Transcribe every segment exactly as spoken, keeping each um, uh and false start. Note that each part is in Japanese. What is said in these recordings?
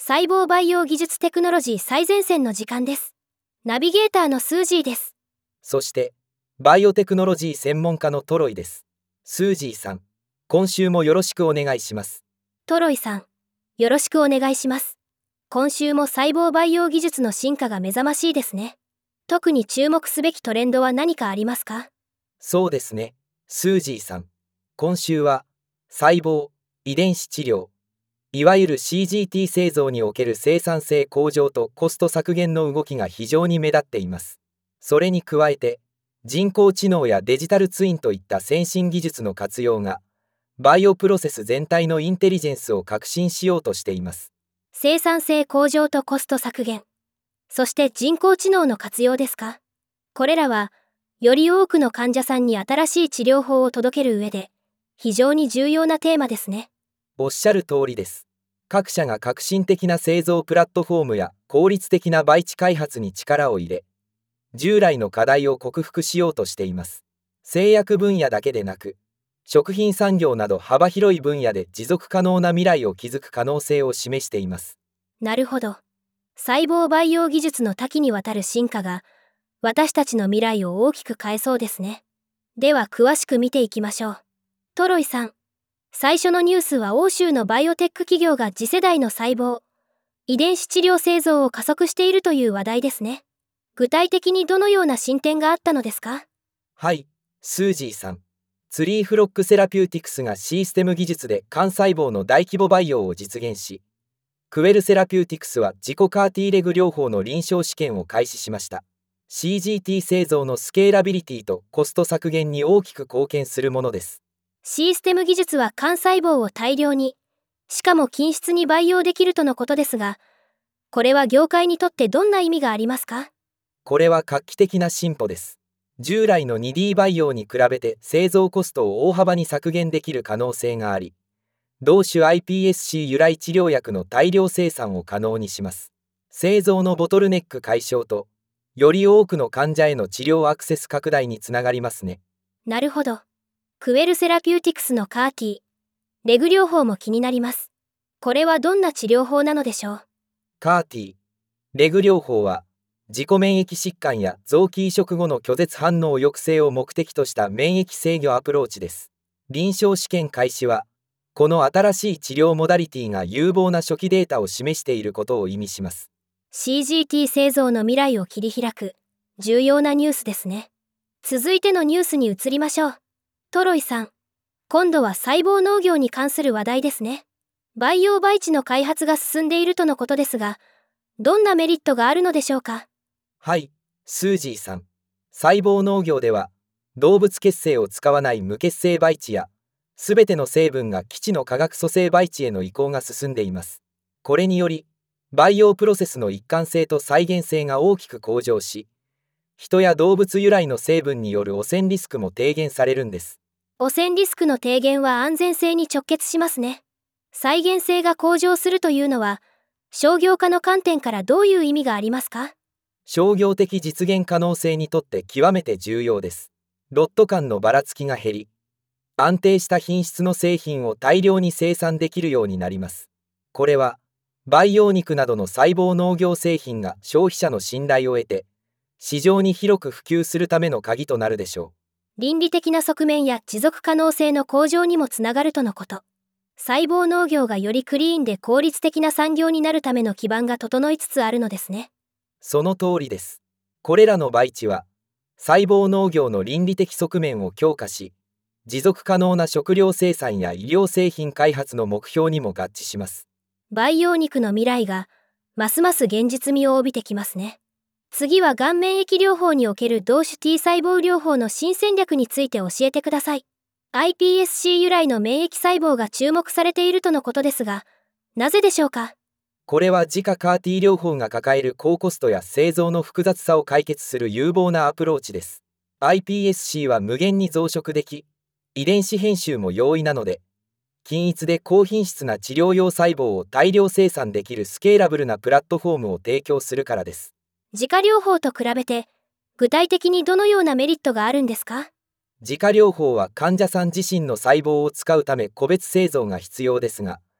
細胞培養技術テクノロジー最前線の時間です。ナビゲーターのスージーです。 そしてバイオテクノロジー専門家のトロイです。スージーさん、今週もよろしくお願いします。 トロイさん、よろしくお願いします。今週も細胞培養技術の進化が目覚ましいですね。特に注目すべきトレンドは何かありますか？ そうですね、スージーさん、今週は細胞、遺伝子治療、いわゆる シージーティー 製造における生産性向上とコスト削減の動きが非常に目立っています。それに加えて、人工知能やデジタルツインといった先進技術の活用が、バイオプロセス全体のインテリジェンスを革新しようとしています。 生産性向上とコスト削減、そして人工知能の活用ですか？これらは、より多くの患者さんに新しい治療法を届ける上で、非常に重要なテーマですね。 おっしゃる通りです。各社が革新的な製造プラットフォームや効率的な培地開発に力を入れ、従来の課題を克服しようとしています。製薬分野だけでなく、食品産業など幅広い分野で持続可能な未来を築く可能性を示しています。 なるほど。細胞培養技術の多岐にわたる進化が、私たちの未来を大きく変えそうですね。では詳しく見ていきましょう。トロイさん、最初のニュースは欧州のバイオテック企業が次世代の細胞、遺伝子治療製造を加速しているという話題ですね。具体的にどのような進展があったのですか？ はい、スージーさん。ツリーフロックセラピューティクスがシステム技術で幹細胞の大規模培養を実現し、クエルセラピューティクスは自己カーティーレグ療法の臨床試験を開始しました。シージーティー 製造のスケーラビリティとコスト削減に大きく貢献するものです。 システム技術は幹細胞を大量に、しかも均質に培養できるとのことですが、これは業界にとってどんな意味がありますか？ これは画期的な進歩です。従来の ツーディー 培養に比べて製造コストを大幅に削減できる可能性があり、同種 アイピーエスシー 由来治療薬の大量生産を可能にします。製造のボトルネック解消と、より多くの患者への治療アクセス拡大につながりますね。 なるほど。クエルセラピューティクスのカーティー、レグ療法も気になります。これはどんな治療法なのでしょう？ カーティー、レグ療法は、自己免疫疾患や臓器移植後の拒絶反応抑制を目的とした免疫制御アプローチです。臨床試験開始は、この新しい治療モダリティが有望な初期データを示していることを意味します。 シージーティー 製造の未来を切り開く、重要なニュースですね。続いてのニュースに移りましょう。トロイさん、今度は細胞農業に関する話題ですね。培養培地の開発が進んでいるとのことですが、どんなメリットがあるのでしょうか？ はい、スージーさん。細胞農業では、動物血清を使わない無血清培地や、すべての成分が基地の化学組成培地への移行が進んでいます。これにより、培養プロセスの一貫性と再現性が大きく向上し、人や動物由来の成分による汚染リスクも低減されるんです。 汚染リスクの低減は安全性に直結しますね。再現性が向上するというのは、商業化の観点からどういう意味がありますか？ 商業的実現可能性にとって極めて重要です。ロット間のばらつきが減り、安定した品質の製品を大量に生産できるようになります。これは、培養肉などの細胞農業製品が消費者の信頼を得て、市場に広く普及するための鍵となるでしょう。倫理的な側面や持続可能性の向上にもつながるとのこと。細胞農業がよりクリーンで効率的な産業になるための基盤が整いつつあるのですね。 その通りです。これらの培地は、細胞農業の倫理的側面を強化し、持続可能な食料生産や医療製品開発の目標にも合致します。 培養肉の未来が、ますます現実味を帯びてきますね。次はがん免疫療法における同種 T 細胞療法の新戦略について教えてください。アイピーエスシー 由来の免疫細胞が注目されているとのことですが、なぜでしょうか？ これは自家カーティー療法が抱える高コストや製造の複雑さを解決する有望なアプローチです。アイピーエスシー は無限に増殖でき、遺伝子編集も容易なので、均一で高品質な治療用細胞を大量生産できるスケーラブルなプラットフォームを提供するからです。 自家療法と比べて、具体的にどのようなメリットがあるんですか？ 自家療法は患者さん自身の細胞を使うため個別製造が必要ですが、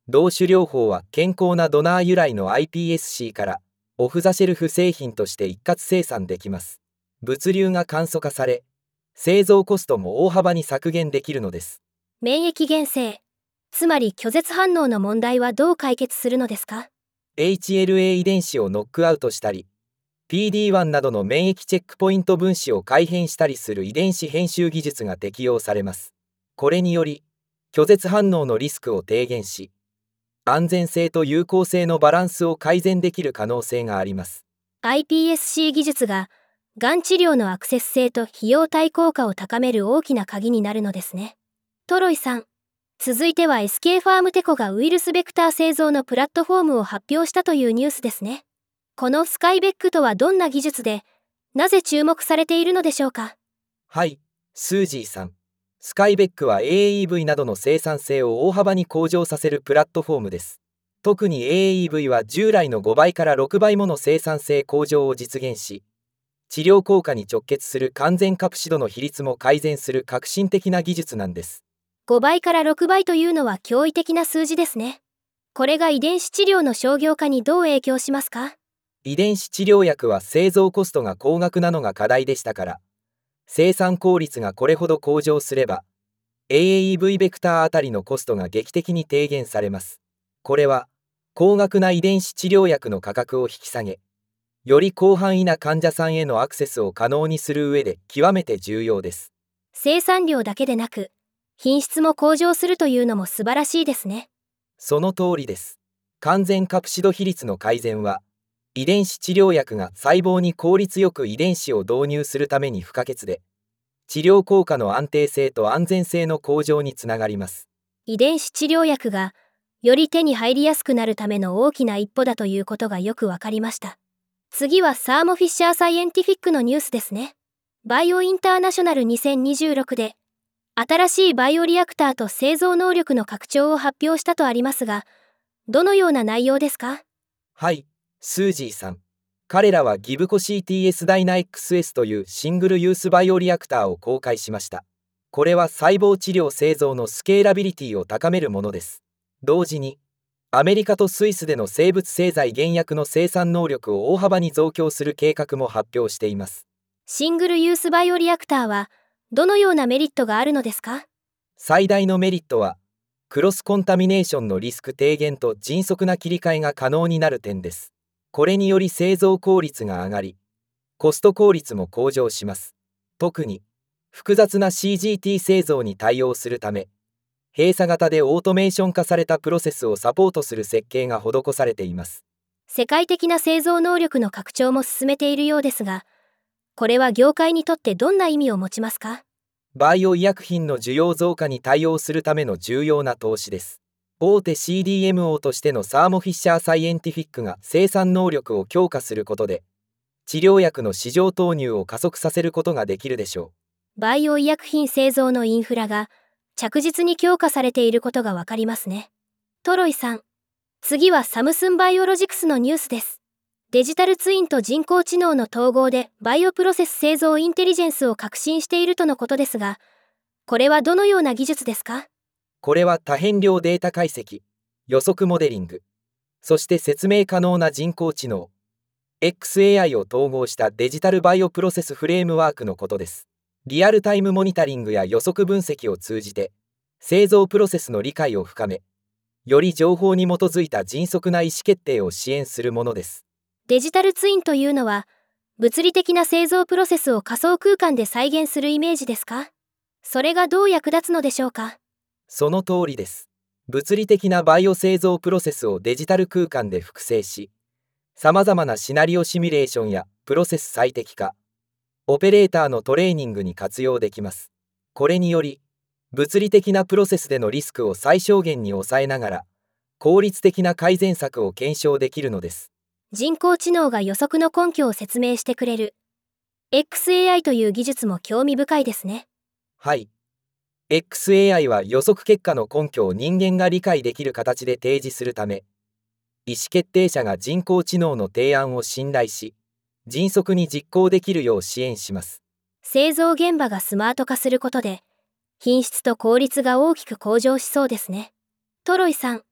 同種療法は健康なドナー由来の アイピーエスシー からオフザシェルフ製品として一括生産できます。物流が簡素化され、製造コストも大幅に削減できるのです。 免疫原性、つまり拒絶反応の問題はどう解決するのですか？ エイチエルエー 遺伝子をノックアウトしたり、ピーディーワン などの免疫チェックポイント分子を改変したりする遺伝子編集技術が適用されます。これにより、拒絶反応のリスクを低減し、安全性と有効性のバランスを改善できる可能性があります。 アイピーエスシー 技術が、がん治療のアクセス性と費用対効果を高める大きな鍵になるのですね。トロイさん、続いては エスケー ファームテコがウイルスベクター製造のプラットフォームを発表したというニュースですね。このスカイベックとはどんな技術で、なぜ注目されているのでしょうか？ はい、スージーさん。スカイベックは エーイーブイ などの生産性を大幅に向上させるプラットフォームです。特に エーイーブイ は従来のごばいからろくばいもの生産性向上を実現し、治療効果に直結する完全カプシドの比率も改善する革新的な技術なんです。 ごばいからろくばいというのは驚異的な数字ですね。これが遺伝子治療の商業化にどう影響しますか？ 遺伝子治療薬は製造コストが高額なのが課題でしたから、生産効率がこれほど向上すれば、エーイーブイ ベクターあたりのコストが劇的に低減されます。これは、高額な遺伝子治療薬の価格を引き下げ、より広範囲な患者さんへのアクセスを可能にする上で極めて重要です。 生産量だけでなく、品質も向上するというのも素晴らしいですね。 その通りです。完全カプシド比率の改善は、遺伝子治療薬が細胞に効率よく遺伝子を導入するために不可欠で、治療効果の安定性と安全性の向上につながります。 遺伝子治療薬が、より手に入りやすくなるための大きな一歩だということがよくわかりました。次はサーモ・フィッシャー・サイエンティフィックのニュースですね。バイオインターナショナルにせんにじゅうろくで、新しいバイオリアクターと製造能力の拡張を発表したとありますが、どのような内容ですか？ はい、スージーさん。彼らはギブコ シーティーエス ダイナ エックスエス というシングルユースバイオリアクターを公開しました。これは細胞治療製造のスケーラビリティを高めるものです。同時に、アメリカとスイスでの生物製剤原薬の生産能力を大幅に増強する計画も発表しています。 シングルユースバイオリアクターは、どのようなメリットがあるのですか？ 最大のメリットは、クロスコンタミネーションのリスク低減と迅速な切り替えが可能になる点です。これにより製造効率が上がり、コスト効率も向上します。特に、複雑な シージーティー 製造に対応するため、閉鎖型でオートメーション化されたプロセスをサポートする設計が施されています。 世界的な製造能力の拡張も進めているようですが、これは業界にとってどんな意味を持ちますか？ バイオ医薬品の需要増加に対応するための重要な投資です。大手 シーディーエムオー としてのサーモ・フィッシャー・サイエンティフィックが生産能力を強化することで、治療薬の市場投入を加速させることができるでしょう。バイオ医薬品製造のインフラが着実に強化されていることがわかりますね。トロイさん、次はサムスンバイオロジクスのニュースです。デジタルツインと人工知能の統合でバイオプロセス製造インテリジェンスを革新しているとのことですが、これはどのような技術ですか？ これは多変量データ解析、予測モデリング、そして説明可能な人工知能、エックスエーアイ を統合したデジタルバイオプロセスフレームワークのことです。リアルタイムモニタリングや予測分析を通じて、製造プロセスの理解を深め、より情報に基づいた迅速な意思決定を支援するものです。 デジタルツインというのは、物理的な製造プロセスを仮想空間で再現するイメージですか？それがどう役立つのでしょうか？ その通りです。物理的なバイオ製造プロセスをデジタル空間で複製し、さまざまなシナリオシミュレーションやプロセス最適化、オペレーターのトレーニングに活用できます。これにより、物理的なプロセスでのリスクを最小限に抑えながら、効率的な改善策を検証できるのです。 人工知能が予測の根拠を説明してくれる エックスエーアイ という技術も興味深いですね。 はい。エックスエーアイ は予測結果の根拠を人間が理解できる形で提示するため、意思決定者が人工知能の提案を信頼し、迅速に実行できるよう支援します。 製造現場がスマート化することで、品質と効率が大きく向上しそうですね。トロイさん、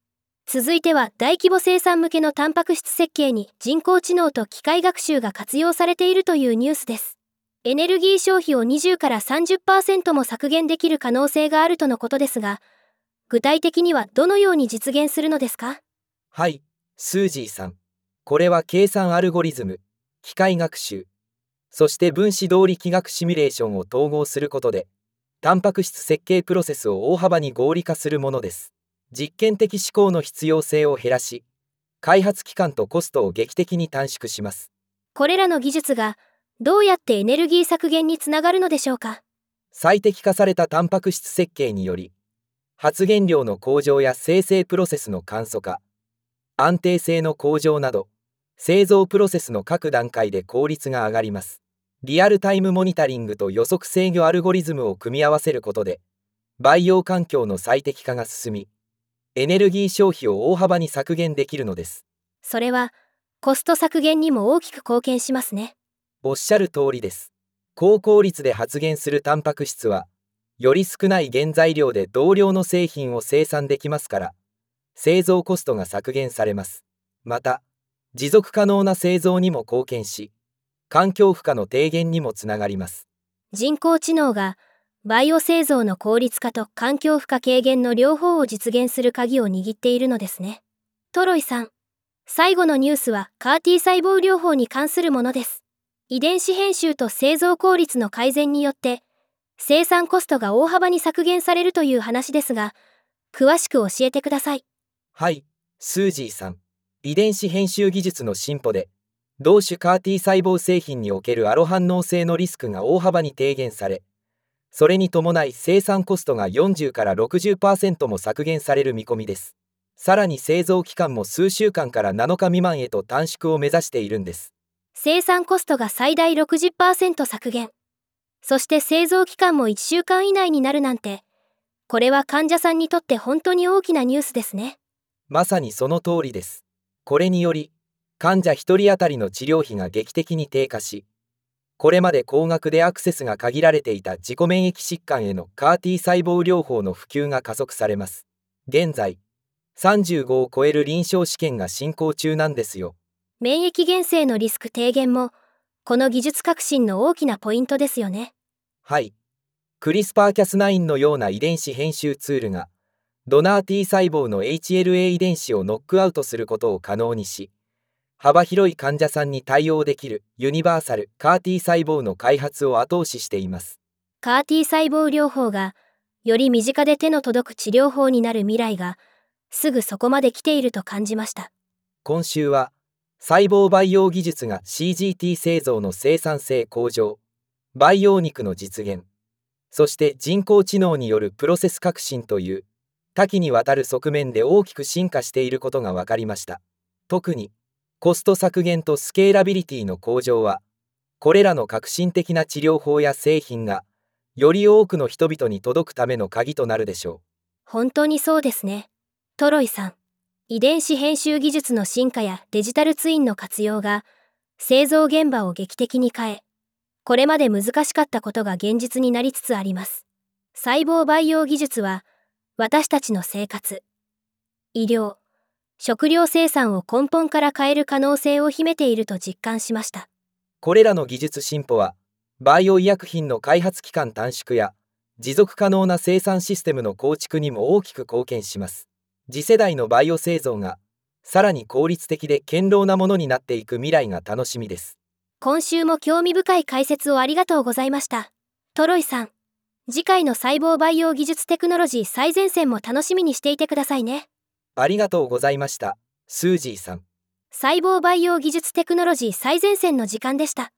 続いては大規模生産向けのタンパク質設計に人工知能と機械学習が活用されているというニュースです。エネルギー消費をにじゅうからさんじゅっパーセントも削減できる可能性があるとのことですが、具体的にはどのように実現するのですか？ はい、スージーさん。これは計算アルゴリズム、機械学習、そして分子動力学シミュレーションを統合することで、タンパク質設計プロセスを大幅に合理化するものです。実験的思考の必要性を減らし、開発期間とコストを劇的に短縮します。 これらの技術がどうやってエネルギー削減につながるのでしょうか？ 最適化されたタンパク質設計により、発現量の向上や生成プロセスの簡素化、安定性の向上など、製造プロセスの各段階で効率が上がります。リアルタイムモニタリングと予測制御アルゴリズムを組み合わせることで、培養環境の最適化が進み、エネルギー消費を大幅に削減できるのです。 それはコスト削減にも大きく貢献しますね。 おっしゃる通りです。高効率で発現するタンパク質は、より少ない原材料で同量の製品を生産できますから、製造コストが削減されます。また、持続可能な製造にも貢献し、環境負荷の低減にもつながります。 人工知能がバイオ製造の効率化と環境負荷軽減の両方を実現する鍵を握っているのですね。トロイさん、最後のニュースはカー T 細胞療法に関するものです。遺伝子編集と製造効率の改善によって生産コストが大幅に削減されるという話ですが、詳しく教えてください。 はい、スージーさん。遺伝子編集技術の進歩で、同種 カー T 細胞製品におけるアロ反応性のリスクが大幅に低減され、それに伴い生産コストがよんじゅうからろくじゅっパーセントも削減される見込みです。さらに製造期間も数週間からなのか未満へと短縮を目指しているんです。 生産コストが最大 ろくじゅっパーセント 削減。そして製造期間もいっしゅうかん以内になるなんて、これは患者さんにとって本当に大きなニュースですね。 まさにその通りです。これにより、患者ひとり当たりの治療費が劇的に低下し、これまで高額でアクセスが限られていた自己免疫疾患への カー T 細胞療法の普及が加速されます。現在、さんじゅうごを超える臨床試験が進行中なんですよ。 免疫原性のリスク低減も、この技術革新の大きなポイントですよね。 はい。クリスパーキャスナインのような遺伝子編集ツールが、ドナー T 細胞の エイチエルエー 遺伝子をノックアウトすることを可能にし、幅広い患者さんに対応できるユニバーサル カー T 細胞の開発を後押ししています。 カー T 細胞療法が、より身近で手の届く治療法になる未来が、すぐそこまで来ていると感じました。 今週は、細胞培養技術が シージーティー 製造の生産性向上、培養肉の実現、そして人工知能によるプロセス革新という多岐にわたる側面で大きく進化していることが分かりました。特にコスト削減とスケーラビリティの向上は、これらの革新的な治療法や製品がより多くの人々に届くための鍵となるでしょう。 本当にそうですね。トロイさん、遺伝子編集技術の進化やデジタルツインの活用が製造現場を劇的に変え、これまで難しかったことが現実になりつつあります。細胞培養技術は私たちの生活、医療、食料生産を根本から変える可能性を秘めていると実感しました。 これらの技術進歩は、バイオ医薬品の開発期間短縮や持続可能な生産システムの構築にも大きく貢献します。次世代のバイオ製造がさらに効率的で堅牢なものになっていく未来が楽しみです。 今週も興味深い解説をありがとうございました。トロイさん、次回の細胞培養技術テクノロジー最前線も楽しみにしていてくださいね。 ありがとうございました、スージーさん。 細胞培養技術テクノロジー最前線の時間でした。